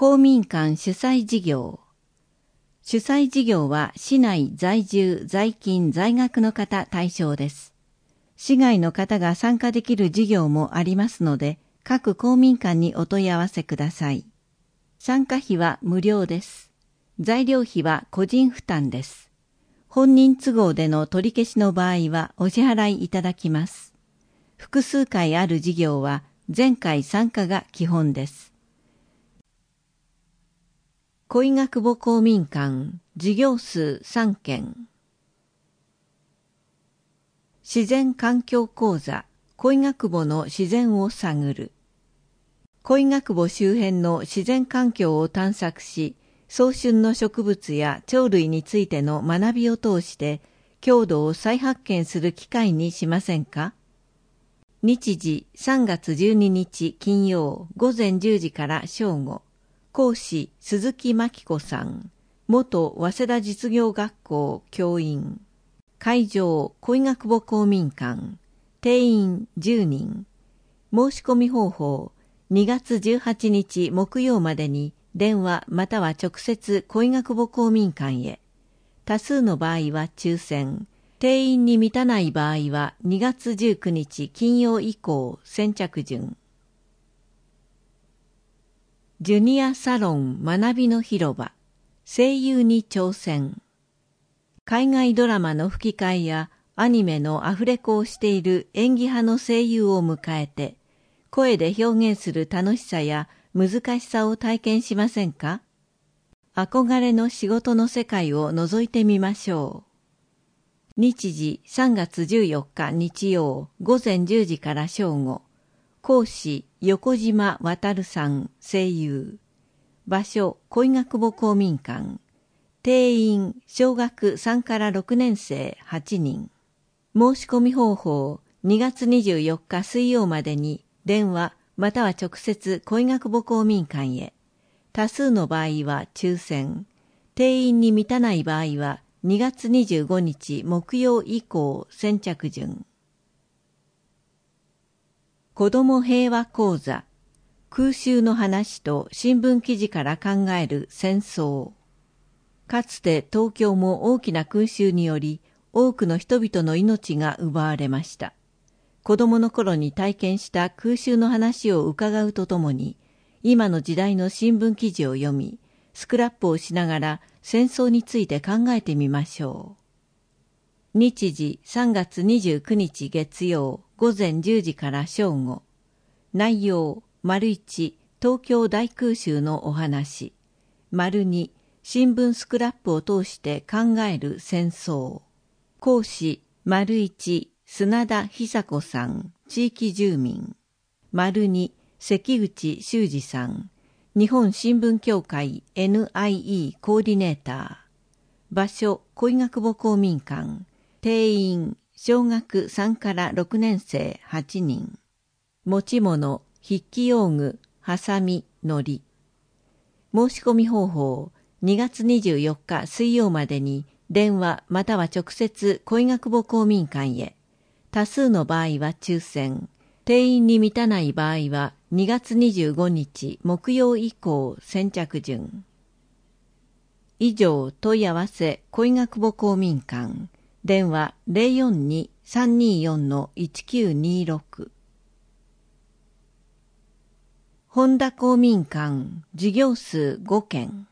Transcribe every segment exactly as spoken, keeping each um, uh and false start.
公民館主催事業。主催事業は市内在住、在勤、在学の方対象です。市外の方が参加できる事業もありますので、各公民館にお問い合わせください。参加費は無料です。材料費は個人負担です。本人都合での取り消しの場合はお支払いいただきます。複数回ある事業は全回参加が基本です。小井学母公民館事業数さんけん。自然環境講座小井学母の自然を探る。小井学母周辺の自然環境を探索し、早春の植物や鳥類についての学びを通して郷土を再発見する機会にしませんか？日時さんがつじゅうににち金曜午前じゅうじから正午。講師鈴木真紀子さん、元早稲田実業学校教員。会場小井学母公民館。定員じゅうにん。申し込み方法にがつじゅうはちにち木曜までに電話または直接小井学母公民館へ。多数の場合は抽選。定員に満たない場合はにがつじゅうくにち金曜以降先着順。ジュニアサロン学びの広場。声優に挑戦。海外ドラマの吹き替えやアニメのアフレコをしている演技派の声優を迎えて、声で表現する楽しさや難しさを体験しませんか？憧れの仕事の世界を覗いてみましょう。日時さんがつじゅうよっか日曜午前じゅうじから正午。講師横島渉さん声優。場所小井学母公民館。定員小学さんからろくねんせいはちにん。申し込み方法にがつにじゅうよっか水曜までに電話または直接小井学母公民館へ。多数の場合は抽選。定員に満たない場合はにがつにじゅうごにち木曜以降先着順。子ども平和講座。空襲の話と新聞記事から考える戦争。かつて東京も大きな空襲により多くの人々の命が奪われました。子供の頃に体験した空襲の話を伺うとともに、今の時代の新聞記事を読み、スクラップをしながら戦争について考えてみましょう。日時さんがつにじゅうくにち月曜午前じゅうじから正午。内容丸いち東京大空襲のお話。丸に新聞スクラップを通して考える戦争。講師丸いち砂田久子さん地域住民。丸に関口修二さん日本新聞協会 エヌアイイー コーディネーター。場所小井学母公民館。定員小学さんからろくねんせいはちにん。持ち物筆記用具ハサミのり。申し込み方法にがつにじゅうよっか水曜までに電話または直接小井学母公民館へ。多数の場合は抽選。定員に満たない場合はにがつにじゅうごにち木曜以降先着順。以上問い合わせ小井学母公民館。電話 ゼロよんに さんにーよん いちきゅうにーろく。本田公民館事業数ごけん。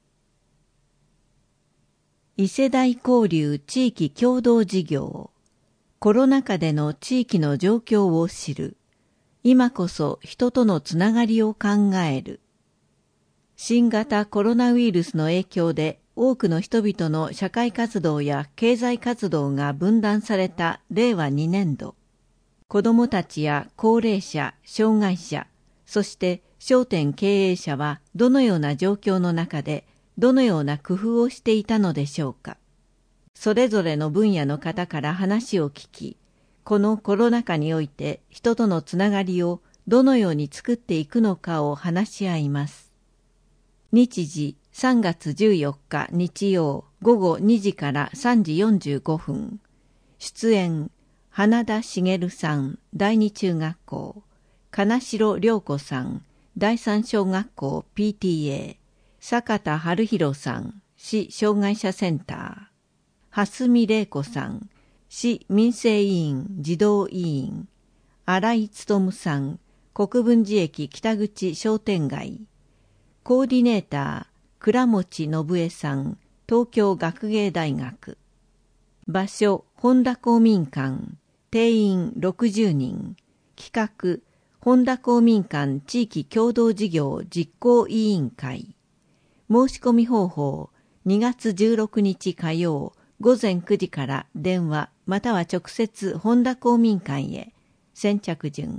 異世代交流地域共同事業。コロナ禍での地域の状況を知る。今こそ人とのつながりを考える。新型コロナウイルスの影響で多くの人々の社会活動や経済活動が分断されたれいわにねんど。子どもたちや高齢者、障害者、そして商店経営者はどのような状況の中でどのような工夫をしていたのでしょうか。それぞれの分野の方から話を聞き、このコロナ禍において人とのつながりをどのように作っていくのかを話し合います。日時さんがつじゅうよっか日曜ごごにじからさんじよんじゅうごふん。出演花田茂さん第二中学校、金城涼子さん第三小学校 ピーティーエー、坂田春弘さん、市障害者センター、蓮見玲子さん、市民生委員児童委員、新井勉さん、国分寺駅北口商店街、コーディネーター、倉持信江さん、東京学芸大学。場所、本田公民館、定員ろくじゅうにん。企画、本田公民館地域共同事業実行委員会。申し込み方法、にがつじゅうろくにち火曜、午前くじから電話または直接本田公民館へ。先着順。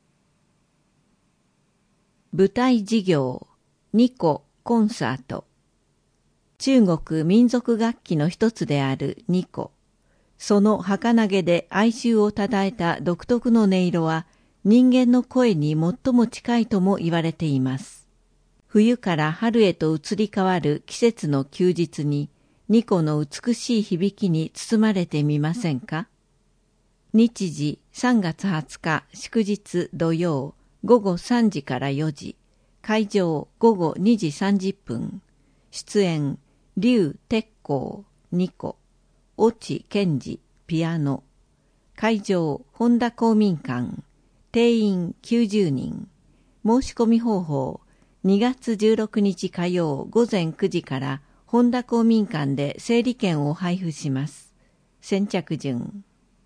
舞台事業、ニココンサート。中国民族楽器の一つであるニコ。その儚げで哀愁をたたえた独特の音色は人間の声に最も近いとも言われています。冬から春へと移り変わる季節の休日にニコの美しい響きに包まれてみませんか？日時さんがつはつか祝日土曜午後さんじからよじ、会場午後にじさんじゅっぷん。出演劉鉄工、ニコ、越智健二、ピアノ。会場、本田公民館。定員きゅうじゅうにん。申し込み方法、にがつじゅうろくにち火曜午前くじから本田公民館で整理券を配布します。先着順。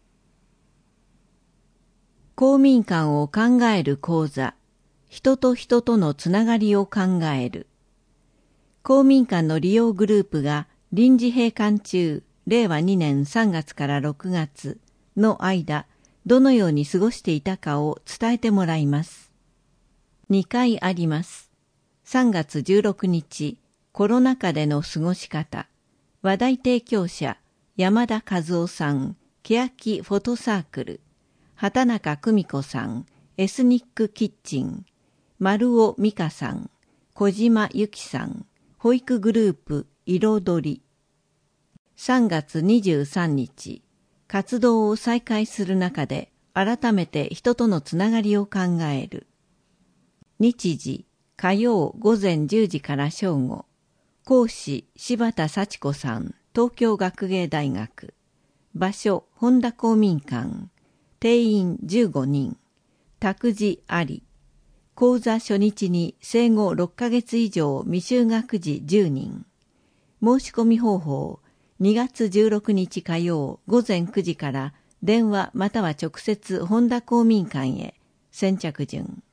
公民館を考える講座。人と人とのつながりを考える。公民館の利用グループが臨時閉館中、れいわにねんさんがつからろくがつの間、どのように過ごしていたかを伝えてもらいます。にかいあります。さんがつじゅうろくにち、コロナ禍での過ごし方。話題提供者、山田和夫さん、欅フォトサークル。畑中久美子さん、エスニックキッチン。丸尾美香さん、小島由紀さん、保育グループ彩り。さんがつにじゅうさんにち、活動を再開する中で改めて人とのつながりを考える。日時、火曜午前じゅうじから正午。講師、柴田幸子さん、東京学芸大学。場所、本田公民館。定員じゅうごにん。託児あり。講座初日に生後ろっかげつ以上未就学児じゅうにん。申し込み方法、にがつじゅうろくにち火曜午前くじから電話または直接本田公民館へ。先着順。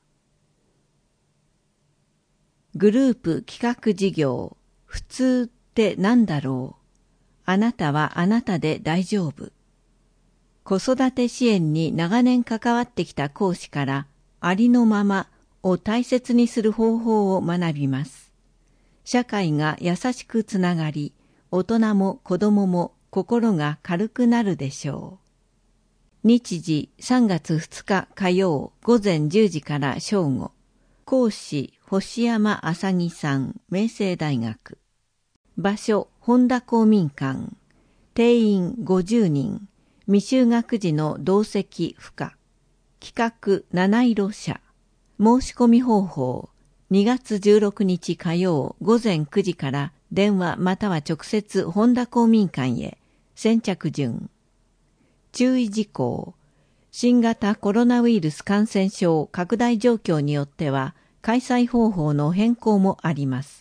グループ企画事業、普通って何だろう。あなたはあなたで大丈夫。子育て支援に長年関わってきた講師からありのままを大切にする方法を学びます。社会が優しくつながり、大人も子供も心が軽くなるでしょう。日時さんがつふつか火曜午前じゅうじから正午。講師星山あさぎさん、明星大学。場所本田公民館。定員ごじゅうにん。未就学児の同席不可。企画七色社。申し込み方法、にがつじゅうろくにち火曜午前くじから電話または直接本田公民館へ。先着順。注意事項。新型コロナウイルス感染症拡大状況によっては開催方法の変更もあります。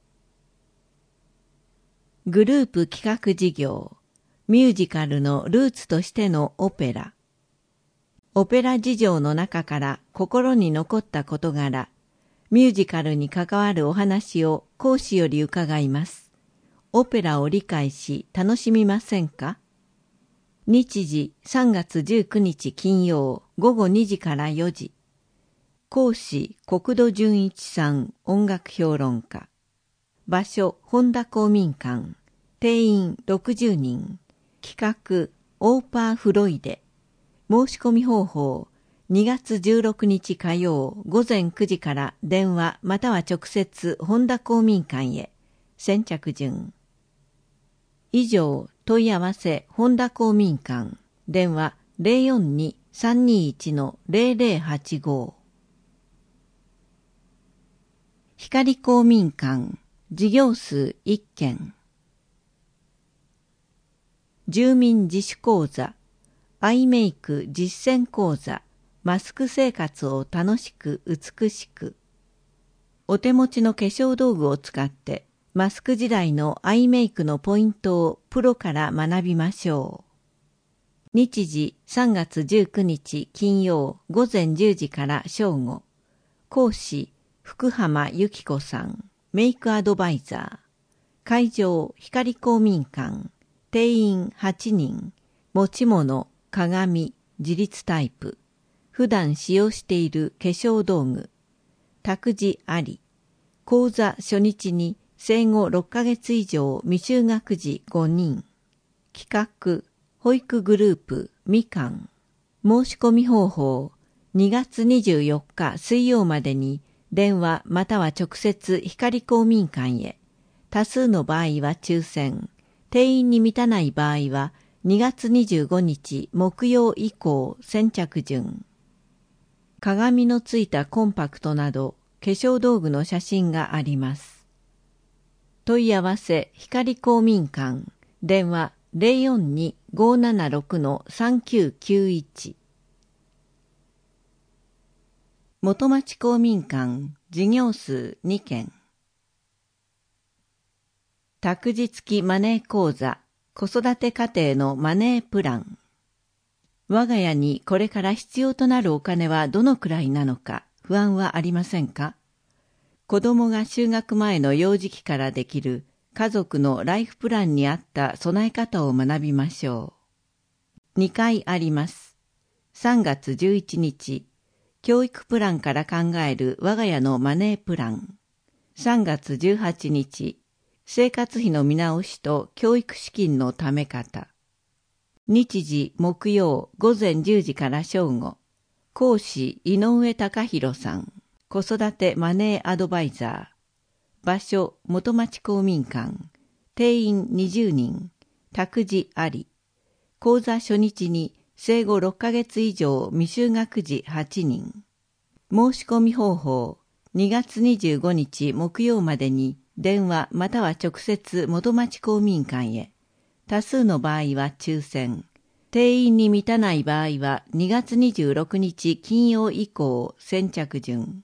グループ企画事業。ミュージカルのルーツとしてのオペラ。オペラ事情の中から心に残った事柄、ミュージカルに関わるお話を講師より伺います。オペラを理解し楽しみませんか？日時さんがつじゅうくにち金曜ごごにじからよじ。講師国土純一さん、音楽評論家。場所本田公民館。定員ろくじゅうにん。企画オーパーフロイデ。申し込み方法、にがつじゅうろくにち火曜午前くじから電話または直接本田公民館へ。先着順。以上、問い合わせ本田公民館。電話 ゼロよんに さんにいち ゼロゼロはちご。 光公民館、事業数いっけん。住民自主講座、アイメイク実践講座、マスク生活を楽しく美しく。お手持ちの化粧道具を使って、マスク時代のアイメイクのポイントをプロから学びましょう。日時さんがつじゅうくにち金曜午前じゅうじから正午。講師福浜由紀子さん、メイクアドバイザー。会場光公民館。定員はちにん。持ち物、鏡、自立タイプ。普段使用している化粧道具。託児あり。講座初日に生後ろっかげつ以上未就学児ごにん。企画、保育グループみかん。申し込み方法、にがつにじゅうよっか水曜までに電話または直接光公民館へ。多数の場合は抽選。定員に満たない場合はにがつにじゅうごにち木曜以降先着順。鏡のついたコンパクトなど化粧道具の写真があります。問い合わせ光公民館。電話ゼロよんに ごーななろく さんきゅうきゅういち。元町公民館事業数にけん。託児付きマネー講座子育て家庭のマネープラン。我が家にこれから必要となるお金はどのくらいなのか不安はありませんか？子供が就学前の幼児期からできる家族のライフプランに合った備え方を学びましょう。にかいあります。さんがつじゅういちにち、教育プランから考える我が家のマネープラン。さんがつじゅうはちにち、生活費の見直しと教育資金のため方。日時木曜午前じゅうじから正午。講師井上隆弘さん。子育てマネーアドバイザー。場所、元町公民館。定員にじゅうにん。託児あり。講座初日に生後ろっかげつ以上未就学児はちにん。申し込み方法。にがつにじゅうごにち木曜までに電話または直接元町公民館へ。多数の場合は抽選。定員に満たない場合はにがつにじゅうろくにち金曜以降先着順。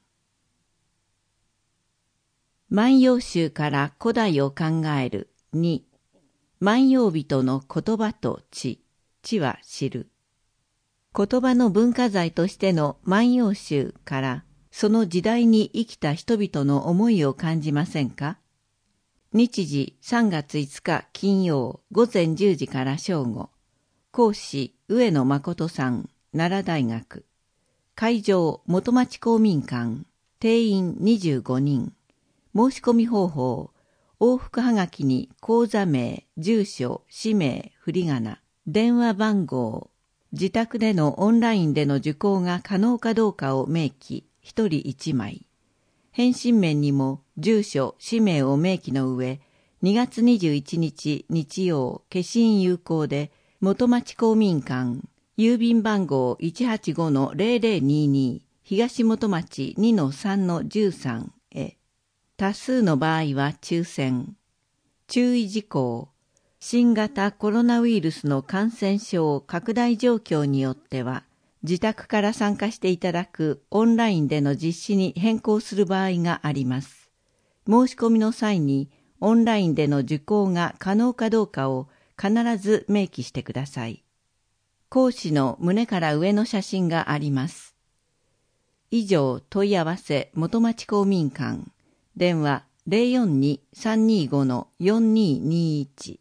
万葉集から古代を考える。に、万葉人の言葉と知。知は知る。言葉の文化財としての万葉集からその時代に生きた人々の思いを感じませんか？日時さんがついつか金曜午前じゅうじから正午。講師上野誠さん、奈良大学。会場元町公民館。定員にじゅうごにん。申し込み方法。往復はがきに口座名、住所、氏名、振り仮名、電話番号。自宅でのオンラインでの受講が可能かどうかを明記、ひとりいちまい。返信面にも住所、氏名を明記の上、にがつにじゅういちにち日曜、消印有効で、元町公民館、郵便番号 いちはちごのゼロゼロにに 東元町 にのさんのじゅうさん へ。多数の場合は抽選。注意事項。新型コロナウイルスの感染症拡大状況によっては、自宅から参加していただくオンラインでの実施に変更する場合があります。申し込みの際にオンラインでの受講が可能かどうかを必ず明記してください。講師の胸から上の写真があります。以上問い合わせ元町公民館。電話ゼロよんに さんにご よんににいち。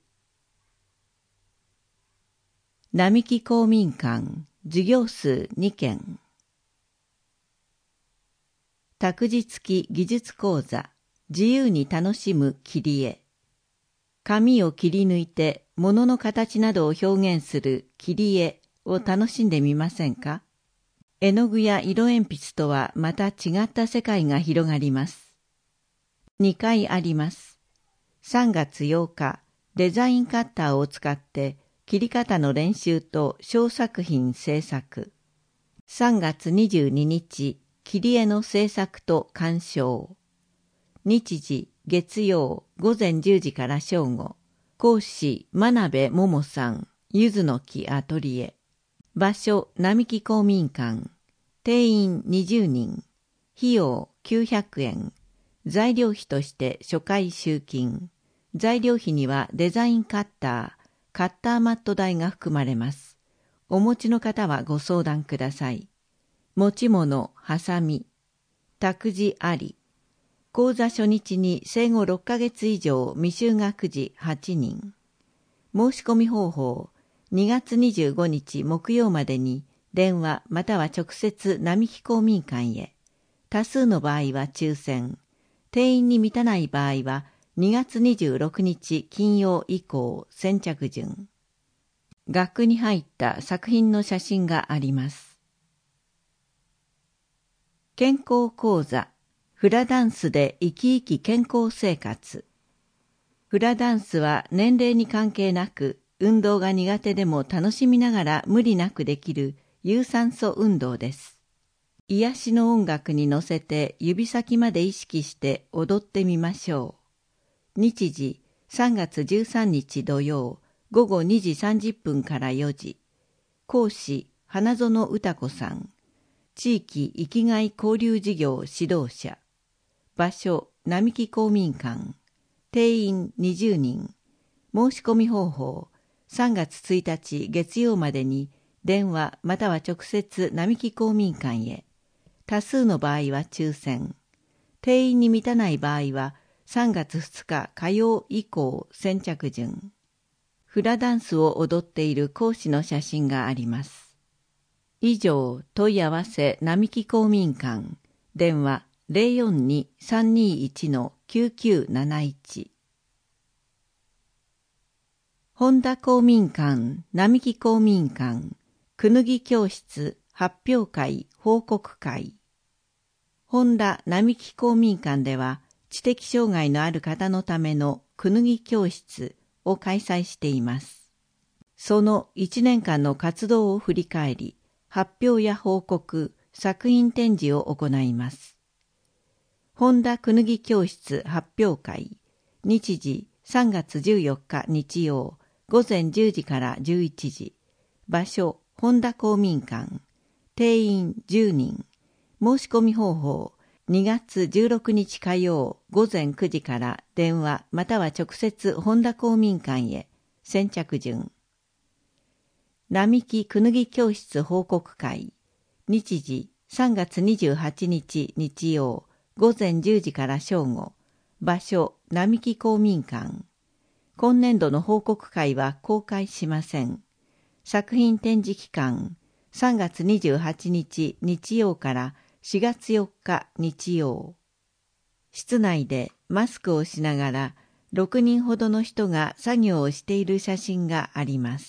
並木公民館。事業数にけん。託児付き技術講座。自由に楽しむ切り絵。紙を切り抜いて物の形などを表現する切り絵を楽しんでみませんか？絵の具や色鉛筆とはまた違った世界が広がります。にかいあります。さんがつようか、デザインカッターを使って切り方の練習と小作品制作。さんがつにじゅうににち、切り絵の制作と鑑賞。 日時月曜午前じゅうじから正午。講師真鍋桃さん、ゆずの木アトリエ。場所並木公民館。定員にじゅうにん。費用きゅうひゃくえん。材料費として初回集金。材料費にはデザインカッター、カッターマット代が含まれます。お持ちの方はご相談ください。持ち物、はさみ。託児あり。講座初日に生後ろっかげつ以上未就学児はちにん。申し込み方法、にがつにじゅうごにち木曜までに電話または直接並木公民館へ。多数の場合は抽選。定員に満たない場合はにがつにじゅうろくにち金曜以降先着順。額に入った作品の写真があります。健康講座。フラダンスで生き生き健康生活。フラダンスは年齢に関係なく、運動が苦手でも楽しみながら無理なくできる有酸素運動です。癒しの音楽に乗せて指先まで意識して踊ってみましょう。日時さんがつじゅうさんにち土曜午後にじさんじゅっぷんからよじ。講師花園歌子さん。地域生きがい交流事業指導者。場所並木公民館。定員にじゅうにん。申し込み方法、さんがつついたち月曜までに電話または直接並木公民館へ。多数の場合は抽選。定員に満たない場合はさんがつふつか火曜以降先着順。フラダンスを踊っている講師の写真があります。以上、問い合わせ並木公民館。電話ゼロよんに さんにいち きゅうきゅうなないち。本田公民館、並木公民館、くぬぎ教室、発表会、報告会。本田並木公民館では、知的障害のある方のためのくぬぎ教室を開催しています。そのいちねんかんの活動を振り返り、発表や報告、作品展示を行います。本田くぬぎ教室発表会。日時さんがつじゅうよっか日曜午前じゅうじからじゅういちじ。場所本田公民館。定員じゅうにん。申し込み方法にがつじゅうろくにち火曜午前くじから電話または直接本田公民館へ。先着順。並木くぬぎ教室報告会。日時さんがつにじゅうはちにち日曜午前じゅうじから正午。場所並木公民館。今年度の報告会は公開しません。作品展示期間さんがつにじゅうはちにち日曜からしがつよっか日曜。室内でマスクをしながらろくにんほどの人が作業をしている写真があります。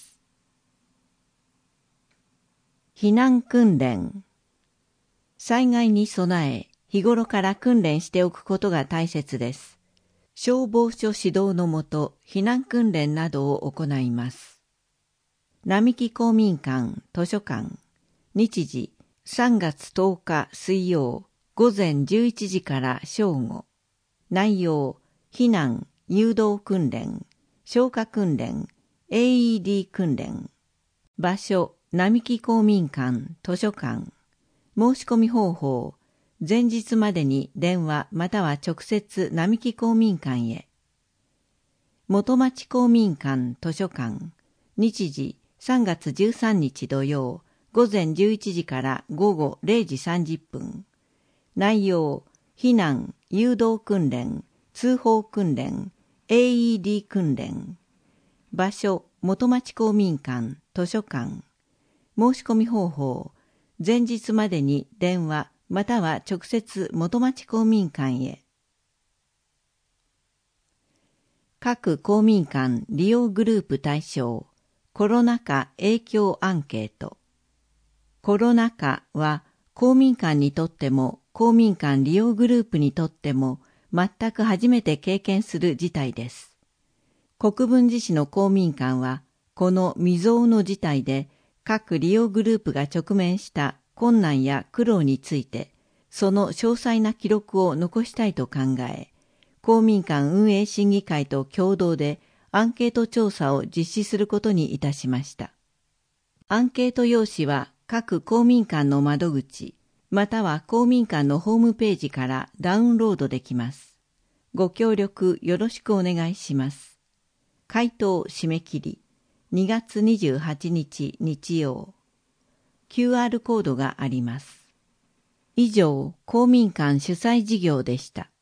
避難訓練。災害に備え、日頃から訓練しておくことが大切です。消防署指導のもと、避難訓練などを行います。並木公民館図書館。日時さんがつとおか水曜午前じゅういちじから正午。内容避難誘導訓練、消火訓練、エーイーディー 訓練。場所並木公民館図書館。申し込み方法前日までに電話または直接並木公民館へ。元町公民館図書館。日時さんがつじゅうさんにち土曜午前じゅういちじから午後れいじさんじゅっぷん。内容避難誘導訓練、通報訓練、エーイーディー 訓練。場所元町公民館図書館。申し込み方法前日までに電話または直接元町公民館へ。各公民館利用グループ対象コロナ禍影響アンケート。コロナ禍は公民館にとっても公民館利用グループにとっても全く初めて経験する事態です。国分寺市の公民館はこの未曾有の事態で各利用グループが直面した困難や苦労についてその詳細な記録を残したいと考え、 公民館運営審議会と共同でアンケート調査を実施することにいたしました。アンケート用紙は各公民館の窓口、または公民館のホームページからダウンロードできます。ご協力よろしくお願いします。回答締め切りにがつにじゅうはちにち日曜。キューアール コードがあります。以上、公民館主催事業でした。